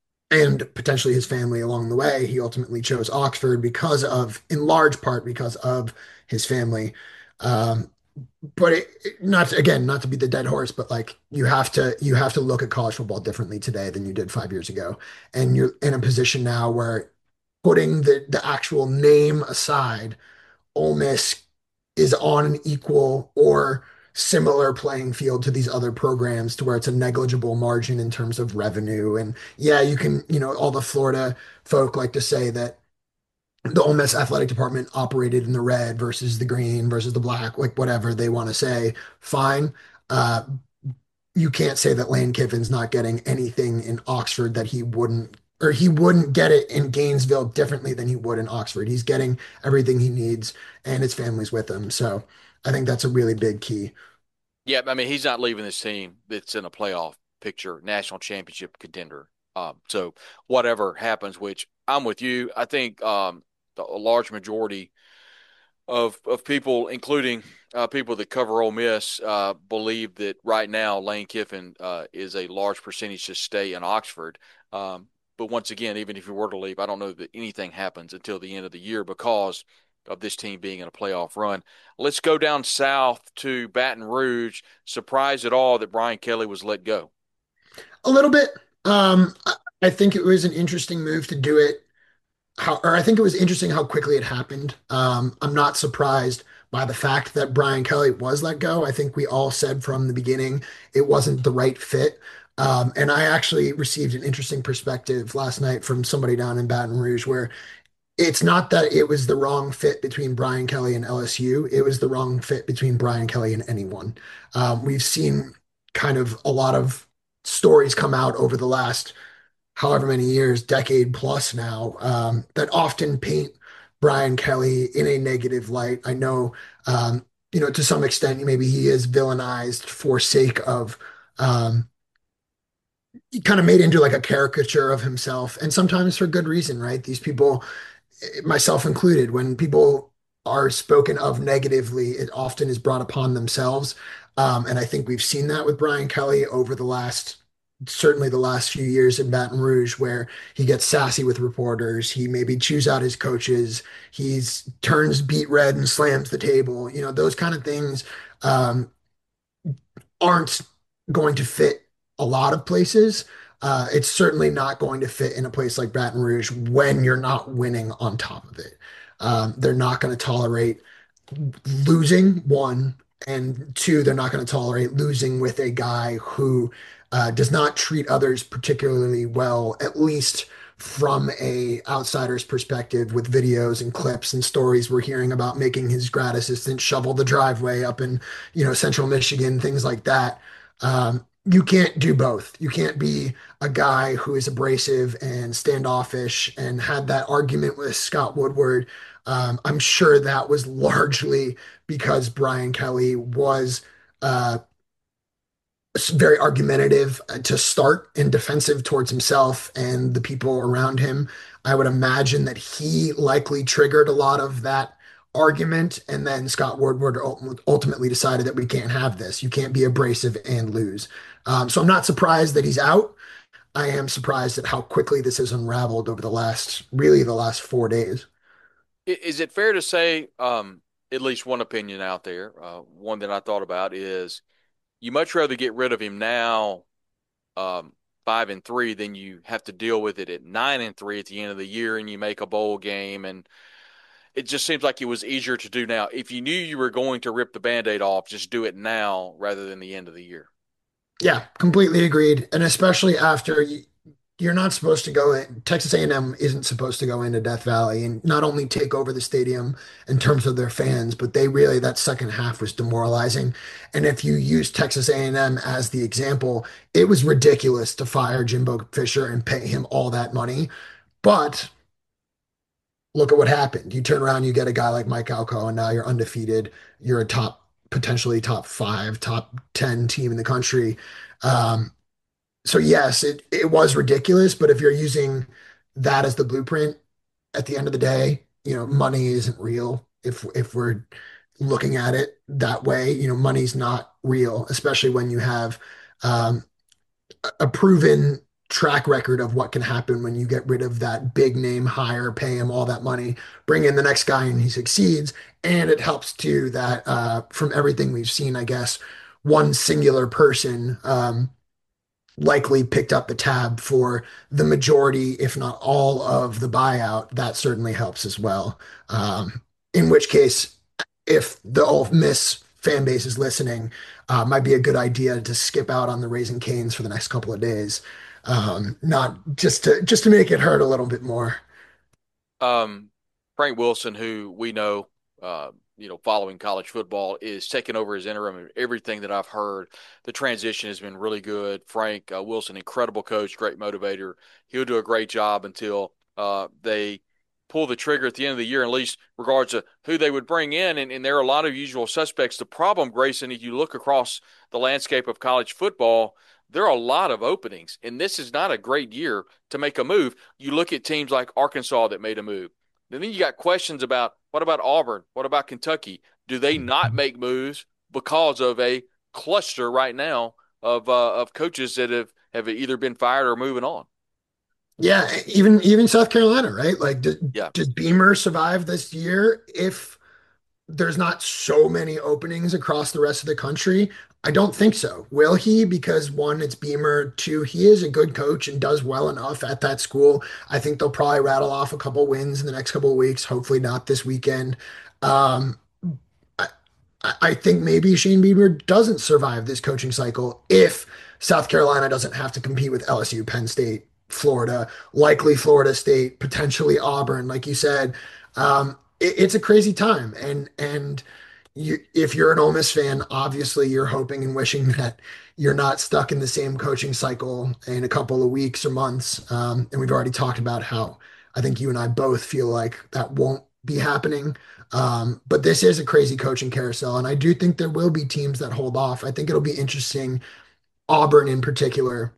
and potentially his family along the way. He ultimately chose Oxford because of, in large part, because of his family. Um, but it, it- not to- again, not to be the dead horse, but like you have to you have to look at college football differently today than you did five years ago, and you're in a position now where putting the the actual name aside, Ole Miss is on an equal or similar playing field to these other programs to where it's a negligible margin in terms of revenue. And yeah, you can, you know, all the Florida folk like to say that the Ole Miss athletic department operated in the red versus the green versus the black, like whatever they want to say, fine. Uh, you can't say that Lane Kiffin's not getting anything in Oxford that he wouldn't, or he wouldn't get it in Gainesville differently than he would in Oxford. He's getting everything he needs, and his family's with him. So I think that's a really big key. Yeah, I mean, he's not leaving this team that's in a playoff picture, national championship contender. Um, so whatever happens, which I'm with you, I think um, the, a large majority of of people, including uh, people that cover Ole Miss, uh, believe that right now Lane Kiffin uh, is a large percentage to stay in Oxford. Um, but once again, even if he were to leave, I don't know that anything happens until the end of the year because of this team being in a playoff run. Let's go down south to Baton Rouge. Surprised at all that Brian Kelly was let go? A little bit. Um, I I think it was an interesting move to do it how, or I think it was interesting how quickly it happened. Um, I'm not surprised by the fact that Brian Kelly was let go. I think we all said from the beginning it wasn't the right fit. Um, and I actually received an interesting perspective last night from somebody down in Baton Rouge where it's not that it was the wrong fit between Brian Kelly and L S U. It was the wrong fit between Brian Kelly and anyone. Um, we've seen kind of a lot of stories come out over the last however many years, decade plus now, um, that often paint Brian Kelly in a negative light. I know, um, you know, to some extent, maybe he is villainized for sake of, um, he kind of made into like a caricature of himself, and sometimes for good reason, right? These people, myself included, when people are spoken of negatively, it often is brought upon themselves. Um, and I think we've seen that with Brian Kelly over the last, certainly the last few years in Baton Rouge, where he gets sassy with reporters. He maybe chews out his coaches. He's turns beet red and slams the table. You know, those kind of things um, aren't going to fit a lot of places. Uh, it's certainly not going to fit in a place like Baton Rouge when you're not winning on top of it. Um, they're not going to tolerate losing, one, and two, they're not going to tolerate losing with a guy who uh, does not treat others particularly well, at least from a outsider's perspective, with videos and clips and stories we're hearing about making his grad assistant shovel the driveway up in, you know, central Michigan, things like that. Um, you can't do both. You can't be a guy who is abrasive and standoffish and had that argument with Scott Woodward. Um, I'm sure that was largely because Brian Kelly was uh, very argumentative to start and defensive towards himself and the people around him. I would imagine that he likely triggered a lot of that argument, and then Scott Woodward ultimately decided that we can't have this. You can't be abrasive and lose. Um, so I'm not surprised that he's out. I am surprised at how quickly this has unraveled over the last, really the last four days. Is it fair to say, um, at least one opinion out there, uh, one that I thought about is you much rather get rid of him now, um, five and three, than you have to deal with it at nine and three at the end of the year, and you make a bowl game, and it just seems like it was easier to do now. If you knew you were going to rip the Band-Aid off, just do it now rather than the end of the year. Yeah, completely agreed. And especially after you, you're not supposed to go in, Texas A and M isn't supposed to go into Death Valley and not only take over the stadium in terms of their fans, but they really, that second half was demoralizing. And if you use Texas A and M as the example, it was ridiculous to fire Jimbo Fisher and pay him all that money. But look at what happened. You turn around, you get a guy like Mike Alco, and now you're undefeated. You're a top, potentially top five, top ten team in the country. Um, so yes, it, it was ridiculous, but if you're using that as the blueprint, at the end of the day, you know, money isn't real. If, if we're looking at it that way, you know, money's not real, especially when you have um, a proven track record of what can happen when you get rid of that big name hire, pay him all that money, bring in the next guy and he succeeds. And it helps too that uh, from everything we've seen, I guess, one singular person um, likely picked up the tab for the majority, if not all, of the buyout. That certainly helps as well. Um, in which case, if the Ole Miss fan base is listening, uh, might be a good idea to skip out on the Raising Cane's for the next couple of days. Um, not just to just to make it hurt a little bit more. Um, Frank Wilson, who we know, uh, you know, following college football, is taking over as interim. Everything that I've heard, the transition has been really good. Frank uh, Wilson, incredible coach, great motivator. He'll do a great job until uh, they pull the trigger at the end of the year, at least regards to who they would bring in. And, and there are a lot of usual suspects. The problem, Grayson, if you look across the landscape of college football, there are a lot of openings, and this is not a great year to make a move. You look at teams like Arkansas that made a move. And then you got questions about, what about Auburn? What about Kentucky? Do they not make moves because of a cluster right now of uh, of coaches that have, have either been fired or moving on? Yeah, even even South Carolina, right? Like, did, yeah. did Beamer survive this year if there's not so many openings across the rest of the country? I don't think so. Will he? Because one, it's Beamer. Two, he is a good coach and does well enough at that school. I think they'll probably rattle off a couple wins in the next couple of weeks. Hopefully not this weekend. Um, I, I think maybe Shane Beamer doesn't survive this coaching cycle if South Carolina doesn't have to compete with L S U, Penn State, Florida, likely Florida State, potentially Auburn, like you said. Um, it, it's a crazy time. And, and, You, if you're an Ole Miss fan, obviously you're hoping and wishing that you're not stuck in the same coaching cycle in a couple of weeks or months. Um, and we've already talked about how I think you and I both feel like that won't be happening. Um, but this is a crazy coaching carousel, and I do think there will be teams that hold off. I think it'll be interesting. Auburn in particular,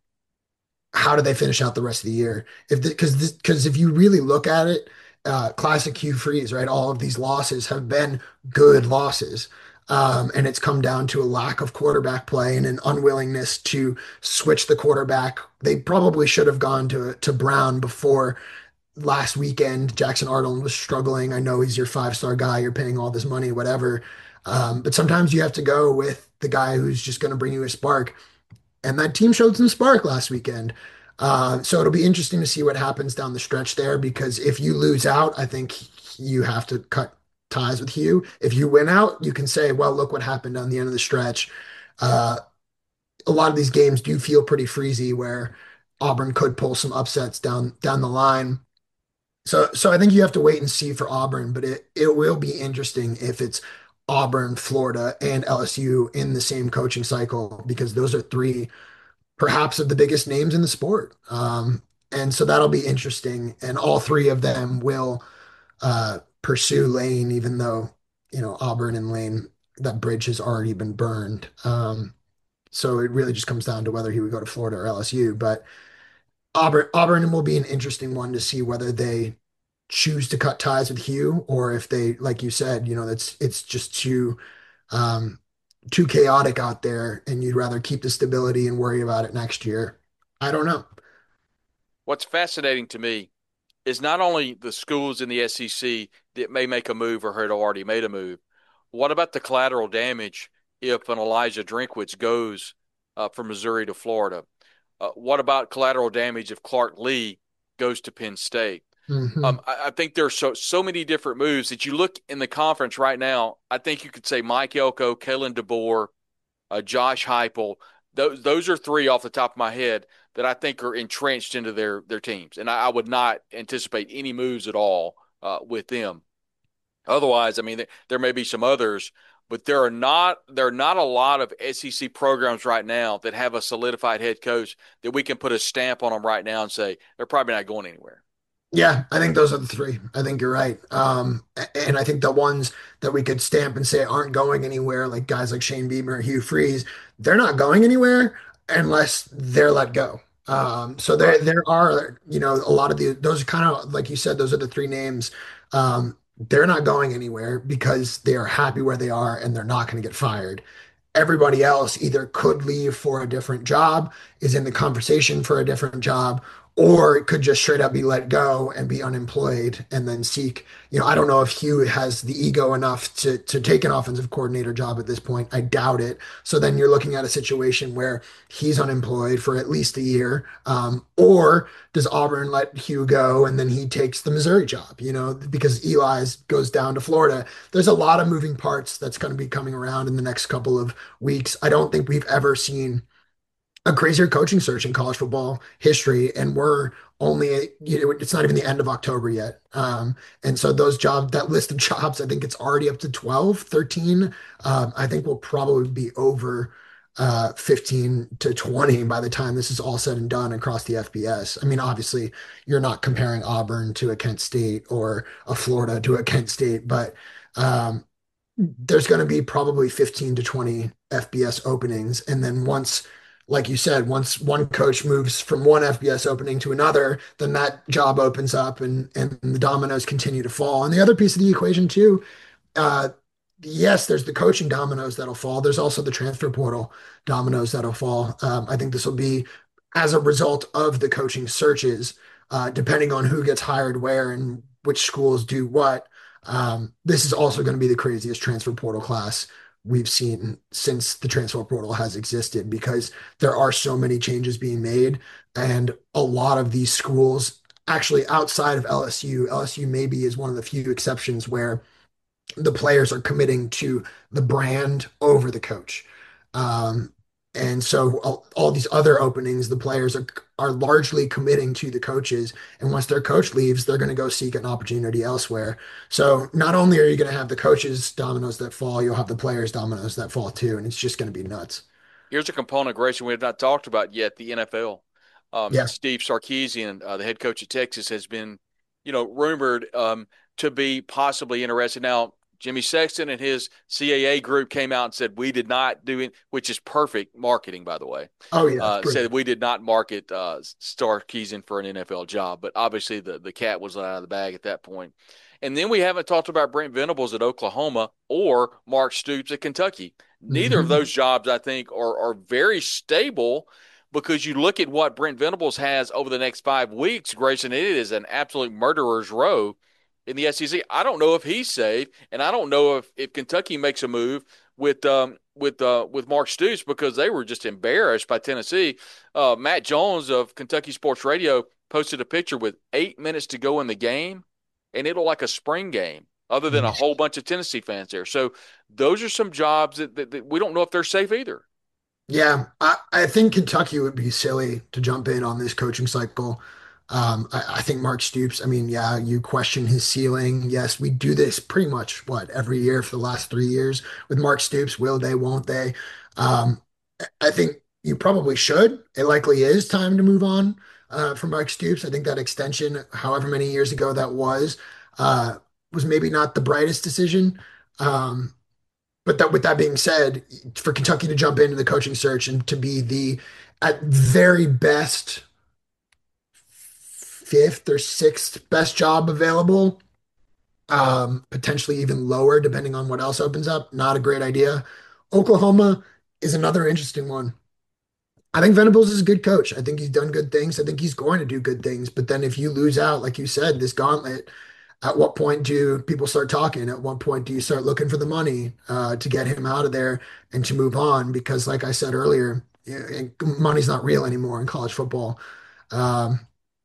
how do they finish out the rest of the year? If because because if you really look at it, uh, classic Hugh Freeze, right? All of these losses have been good losses. Um, and it's come down to a lack of quarterback play and an unwillingness to switch the quarterback. They probably should have gone to to Brown before last weekend. Jackson Arnold was struggling. I know he's your five star guy. You're paying all this money, whatever. Um, but sometimes you have to go with the guy who's just going to bring you a spark. And that team showed some spark last weekend. Uh, so it'll be interesting to see what happens down the stretch there, because if you lose out, I think you have to cut ties with Hugh. If you win out, you can say, well, look what happened on the end of the stretch. Uh, a lot of these games do feel pretty freezy where Auburn could pull some upsets down down the line. So so I think you have to wait and see for Auburn, but it, it will be interesting if it's Auburn, Florida, and L S U in the same coaching cycle, because those are three perhaps of the biggest names in the sport. Um, and so that'll be interesting. And all three of them will uh, pursue Lane, even though, you know, Auburn and Lane, that bridge has already been burned. Um, so it really just comes down to whether he would go to Florida or L S U. But Auburn, Auburn will be an interesting one to see whether they choose to cut ties with Hugh, or if they, like you said, you know, that's it's just too um, too chaotic out there, and you'd rather keep the stability and worry about it next year. I don't know. What's fascinating to me is not only the schools in the S E C that may make a move or had already made a move. What about the collateral damage if an Elijah Drinkwitz goes uh, from Missouri to Florida? Uh, what about collateral damage if Clark Lee goes to Penn State? Mhm. Um, I, I think there's so so many different moves that you look in the conference right now. I think you could say Mike Elko, Kalen DeBoer, uh, Josh Heupel. Those those are three off the top of my head that I think are entrenched into their their teams, and I, I would not anticipate any moves at all uh, with them. Otherwise, I mean, there, there may be some others, but there are not there are not a lot of S E C programs right now that have a solidified head coach that we can put a stamp on them right now and say they're probably not going anywhere. Yeah, I think those are the three. I think you're right. Um, and I think the ones that we could stamp and say aren't going anywhere, like guys like Shane Beamer, Hugh Freeze, they're not going anywhere unless they're let go. Um, so there, there are, you know, a lot of the, those are kind of, like you said, those are the three names. Um, they're not going anywhere because they are happy where they are and they're not going to get fired. Everybody else either could leave for a different job, is in the conversation for a different job, or it could just straight up be let go and be unemployed and then seek. You know, I don't know if Hugh has the ego enough to to take an offensive coordinator job at this point. I doubt it. So then you're looking at a situation where he's unemployed for at least a year. Um, or does Auburn let Hugh go and then he takes the Missouri job, you know, because Eli's goes down to Florida. There's a lot of moving parts that's going to be coming around in the next couple of weeks. I don't think we've ever seen a crazier coaching search in college football history, and we're only, you know, it's not even the end of October yet. Um, and so those jobs, that list of jobs, I think it's already up to twelve, thirteen. Um, I think we'll probably be over uh, fifteen to twenty by the time this is all said and done across the F B S. I mean, obviously, you're not comparing Auburn to a Kent State or a Florida to a Kent State, but um, there's going to be probably fifteen to twenty F B S openings. And then once, like you said, once one coach moves from one F B S opening to another, then that job opens up and, and the dominoes continue to fall. And the other piece of the equation too, uh, yes, there's the coaching dominoes that'll fall. There's also the transfer portal dominoes that'll fall. Um, I think this will be as a result of the coaching searches, uh, depending on who gets hired where and which schools do what. Um, this is also going to be the craziest transfer portal class we've seen since the transfer portal has existed, because there are so many changes being made, and a lot of these schools, actually outside of L S U, L S U maybe is one of the few exceptions where the players are committing to the brand over the coach. Um, and so all, all these other openings, the players are are largely committing to the coaches. And once their coach leaves, they're going to go seek an opportunity elsewhere. So not only are you going to have the coaches dominoes that fall, you'll have the players dominoes that fall too. And it's just going to be nuts. Here's a component, Grayson, we have not talked about yet, the N F L. Um, Yeah. Steve Sarkisian, uh, the head coach of Texas, has been, you know, rumored um, to be possibly interested. Now, Jimmy Sexton and his C A A group came out and said we did not do it, which is perfect marketing, by the way. Oh yeah, uh, said we did not market uh, Sarkisian for an N F L job, but obviously the the cat was out of the bag at that point. And then we haven't talked about Brent Venables at Oklahoma or Mark Stoops at Kentucky. Neither Mhm. of those jobs, I think, are are very stable, because you look at what Brent Venables has over the next five weeks, Grayson, it is an absolute murderer's row in the S E C. I don't know if he's safe, and I don't know if, if Kentucky makes a move with um, with uh, with Mark Stoops, because they were just embarrassed by Tennessee. Uh, Matt Jones of Kentucky Sports Radio posted a picture with eight minutes to go in the game, and it looked like a spring game, other than a whole bunch of Tennessee fans there. So those are some jobs that, that, that we don't know if they're safe either. Yeah, I, I think Kentucky would be silly to jump in on this coaching cycle. Um, I, I think Mark Stoops, I mean, yeah, you question his ceiling. Yes, we do this pretty much, what, every year for the last three years with Mark Stoops. Will they, won't they? Um, I think you probably should. It likely is time to move on uh, from Mark Stoops. I think that extension, however many years ago that was, uh, was maybe not the brightest decision. Um, but that, with that being said, for Kentucky to jump into the coaching search and to be the, at very best, fifth or sixth best job available, um, potentially even lower, depending on what else opens up, not a great idea. Oklahoma is another interesting one. I think Venables is a good coach. I think he's done good things. I think he's going to do good things. But then if you lose out, like you said, this gauntlet, at what point do people start talking? At what point do you start looking for the money uh, to get him out of there and to move on? Because, like I said earlier, you know, money's not real anymore in college football. Um,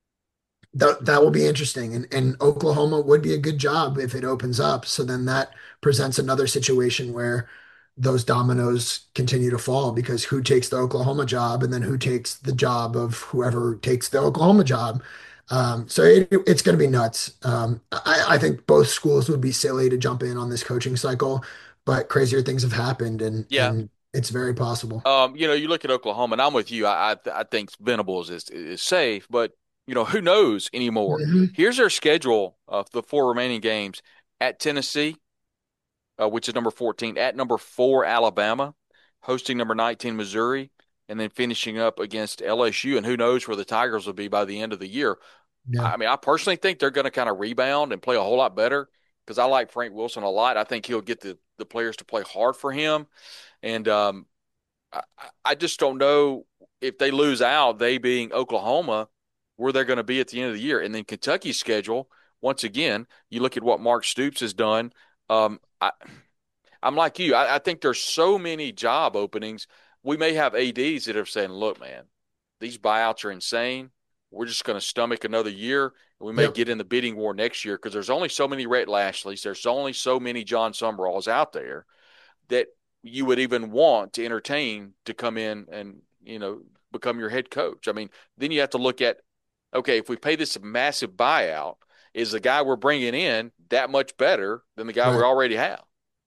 that that will be interesting, and and Oklahoma would be a good job if it opens up. So then that presents another situation where those dominoes continue to fall, because who takes the Oklahoma job, and then who takes the job of whoever takes the Oklahoma job. Um, so it, it's going to be nuts. Um, I, I think both schools would be silly to jump in on this coaching cycle, but crazier things have happened, and Yeah. and it's very possible. Um, you know, you look at Oklahoma, and I'm with you. I I, I think Venables is is safe, but you know, who knows anymore? Mhm. Here's their schedule of the four remaining games: at Tennessee, uh, which is number fourteen; at number four Alabama, hosting number nineteen Missouri, and then finishing up against L S U. And who knows where the Tigers will be by the end of the year? Yeah. I mean, I personally think they're going to kind of rebound and play a whole lot better, because I like Frank Wilson a lot. I think he'll get the the players to play hard for him, and um, I, I just don't know if they lose out, they being Oklahoma, where they're going to be at the end of the year. And then Kentucky's schedule, once again, you look at what Mark Stoops has done. Um, I, I'm like you. I, I think there's so many job openings. We may have A Ds that are saying, look, man, these buyouts are insane. We're just going to stomach another year. We may Yep. get in the bidding war next year, because there's only so many Rhett Lashleys. There's only so many John Sumralls out there that you would even want to entertain to come in and, you know, become your head coach. I mean, then you have to look at, okay, if we pay this massive buyout, is the guy we're bringing in that much better than the guy we Right. already have?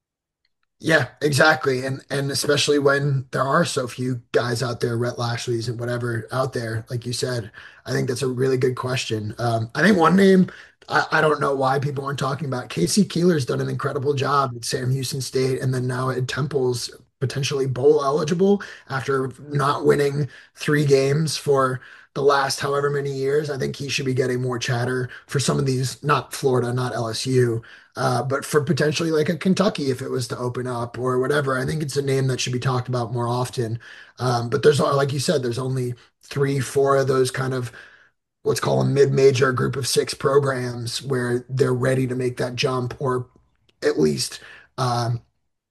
Yeah, exactly. And and especially when there are so few guys out there, Rhett Lashleys and whatever out there, like you said, I think that's a really good question. Um, I think one name, I, I don't know why people aren't talking about. Casey Keeler's done an incredible job at Sam Houston State, and then now at Temple's potentially bowl eligible after not winning three games for the last however many years. I think he should be getting more chatter for some of these, not Florida, not L S U. Uh, but for potentially like a Kentucky, if it was to open up or whatever, I think it's a name that should be talked about more often. Um, but there's, like you said, there's only three, four of those kind of, let's call them mid-major group of six programs where they're ready to make that jump, or at least um,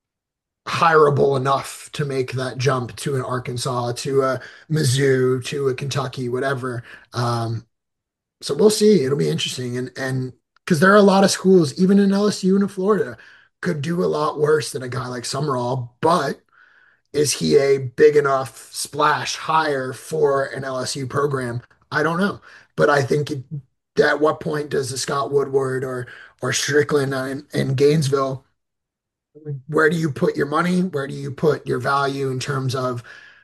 hireable enough to make that jump to an Arkansas, to a Mizzou, to a Kentucky, whatever. Um, so we'll see. It'll be interesting. And and because there are a lot of schools, even in L S U and in Florida, could do a lot worse than a guy like Summerall. But is he a big enough splash hire for an L S U program? I don't know. But I think it, at what point does a Scott Woodward or or Strickland in, in Gainesville, where do you put your money? Where do you put your value in terms of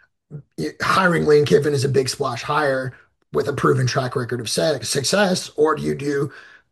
hiring Lane Kiffin is a big splash hire with a proven track record of success, or do you do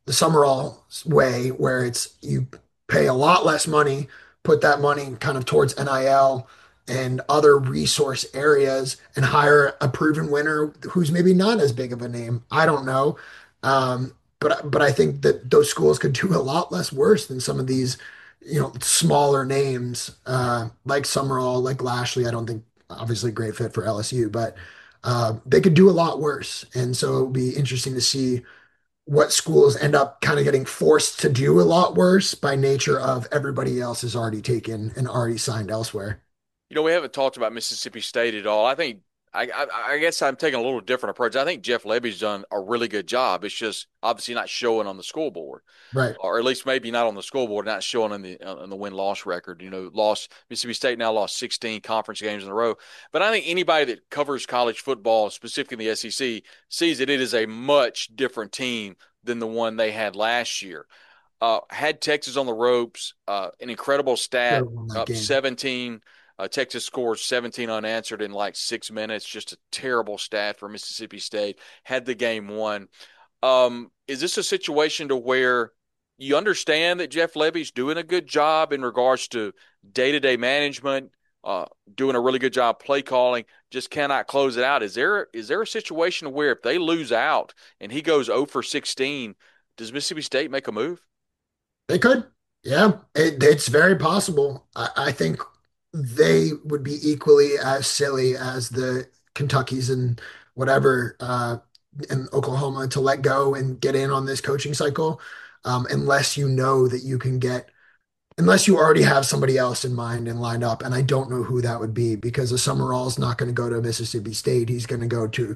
the Summerall way, where it's you pay a lot less money, put that money kind of towards N I L and other resource areas, and hire a proven winner who's maybe not as big of a name. I don't know. Um, but but I think that those schools could do a lot less worse than some of these, you know, smaller names, uh, like Summerall, like Lashley. I don't think obviously a great fit for L S U, but uh, they could do a lot worse. And so it would be interesting to see what schools end up kind of getting forced to do a lot worse by nature of everybody else is already taken and already signed elsewhere. You know, we haven't talked about Mississippi State at all. I think, I, I, I guess I'm taking a little different approach. I think Jeff Lebby's done a really good job. It's just obviously not showing on the scoreboard, right? Or at least maybe not on the scoreboard, not showing in the in the win loss record. You know, lost Mississippi State now lost sixteen conference games in a row. But I think anybody that covers college football, specifically in the S E C, sees that it is a much different team than the one they had last year. Uh, had Texas on the ropes, uh, an incredible stat, up game. seventeen. Uh, Texas scores seventeen unanswered in like six minutes. Just a terrible stat for Mississippi State. Had the game won. Um, is this a situation to where you understand that Jeff Lebby's doing a good job in regards to day-to-day management, uh, doing a really good job play calling, just cannot close it out? Is there is there a situation where if they lose out and he goes zero for sixteen, does Mississippi State make a move? They could. Yeah, it, it's very possible. I, I think they would be equally as silly as the Kentuckys and whatever uh, in Oklahoma to let go and get in on this coaching cycle, um, unless you know that you can get, unless you already have somebody else in mind and lined up. And I don't know who that would be, because a Summerall's not going to go to Mississippi State. He's going to go to,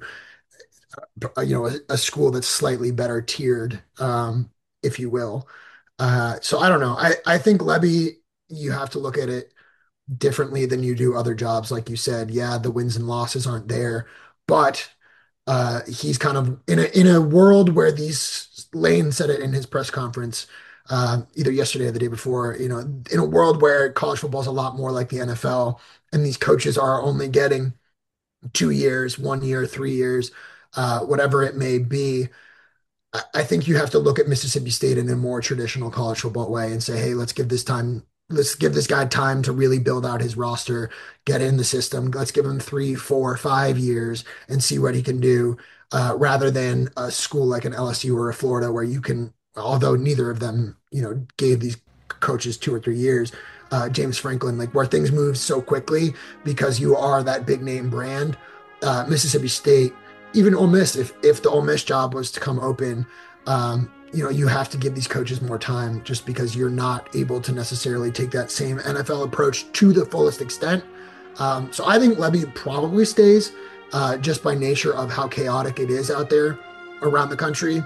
uh, you know, a, a school that's slightly better tiered, um, if you will. Uh, so I don't know. I, I think Lebby, you have to look at it differently than you do other jobs. Like you said, yeah, the wins and losses aren't there, but uh, he's kind of in a in a world where these, Lane said it in his press conference, uh, either yesterday or the day before, you know, in a world where college football is a lot more like the N F L, and these coaches are only getting two years, one year, three years, uh, whatever it may be. I, I think you have to look at Mississippi State in a more traditional college football way and say, hey, let's give this time Let's give this guy time to really build out his roster, get in the system. Let's give him three, four, five years and see what he can do, uh, rather than a school like an L S U or a Florida where you can, although neither of them, you know, gave these coaches two or three years, uh, James Franklin, like where things move so quickly because you are that big name brand. Uh, Mississippi State, even Ole Miss, if if the Ole Miss job was to come open, um, you know, you have to give these coaches more time just because you're not able to necessarily take that same N F L approach to the fullest extent. Um, so I think Lebby probably stays uh, just by nature of how chaotic it is out there around the country.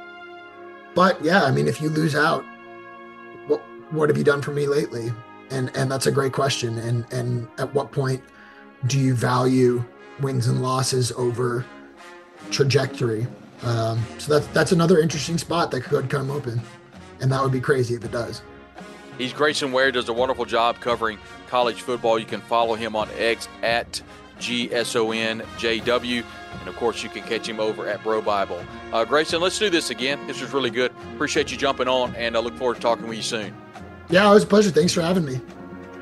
But yeah, I mean, if you lose out, what what have you done for me lately? And and that's a great question. And and at what point do you value wins and losses over trajectory? Um, so that's that's another interesting spot that could come open, and that would be crazy if it does. He's Grayson Ware, does a wonderful job covering college football. You can follow him on X at G S O N J W, and of course you can catch him over at Bro Bible. Uh, Grayson, let's do this again. This was really good. Appreciate you jumping on, and I look forward to talking with you soon. Yeah, it was a pleasure. Thanks for having me.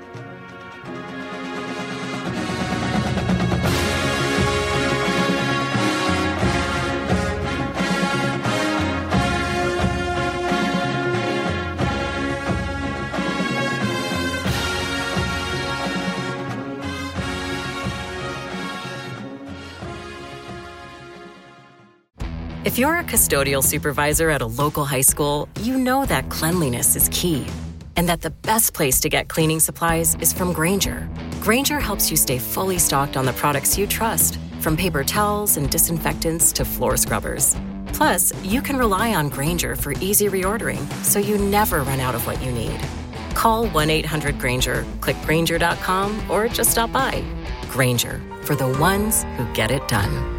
If you're a custodial supervisor at a local high school, you know that cleanliness is key, and that the best place to get cleaning supplies is from Grainger. Grainger helps you stay fully stocked on the products you trust, from paper towels and disinfectants to floor scrubbers. Plus, you can rely on Grainger for easy reordering, so you never run out of what you need. Call one eight hundred Grainger, click Grainger dot com, or just stop by. Grainger, for the ones who get it done.